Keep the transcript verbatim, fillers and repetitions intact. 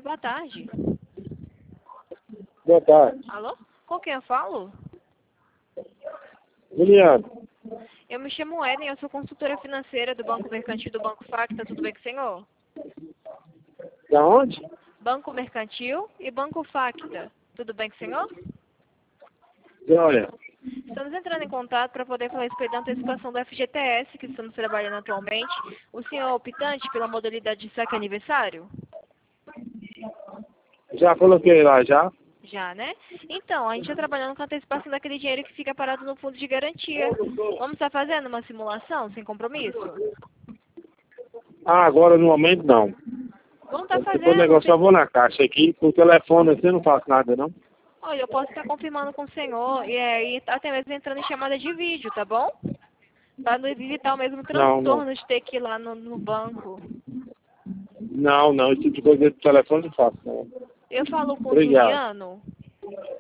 Boa tarde. Boa tarde. Alô? Com quem eu falo? Juliano. Eu me chamo Eden, eu sou consultora financeira do Banco Mercantil do Banco Facta. Tudo bem com o senhor? Da onde? Banco Mercantil e Banco Facta. Tudo bem com o senhor? Olha, Estamos entrando em contato para poder falar a respeito da antecipação do F G T S que estamos trabalhando atualmente. O senhor é optante pela modalidade de saque aniversário? já coloquei lá já. Já, né? Então, a gente está trabalhando com a antecipação daquele dinheiro que fica parado no fundo de garantia. Vamos estar fazendo uma simulação sem compromisso? Ah, agora no momento não. Vamos estar Se for fazendo... negócio, sem- eu vou na caixa aqui. Por telefone assim eu não faço nada, não. Olha, eu posso estar confirmando com o senhor e aí até mesmo entrando em chamada de vídeo, tá bom? Para não evitar o mesmo Não, não. transtorno de ter que ir lá no, no banco. Não, não. Esse tipo de coisa de telefone eu não faço, não. Eu falo com o Obrigado. Juliano.